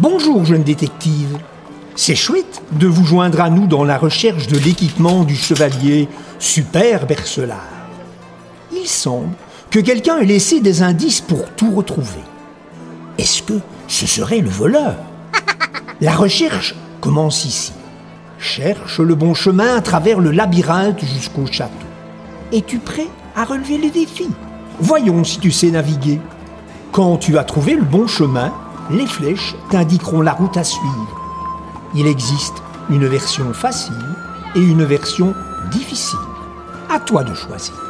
Bonjour, jeune détective. C'est chouette de vous joindre à nous dans la recherche de l'équipement du chevalier Super Bercelard. Il semble que quelqu'un ait laissé des indices pour tout retrouver. Est-ce que ce serait le voleur? La recherche commence ici. Cherche le bon chemin à travers le labyrinthe jusqu'au château. Es-tu prêt à relever le défi? Voyons si tu sais naviguer. Quand tu as trouvé le bon chemin, les flèches t'indiqueront la route à suivre. Il existe une version facile et une version difficile. À toi de choisir.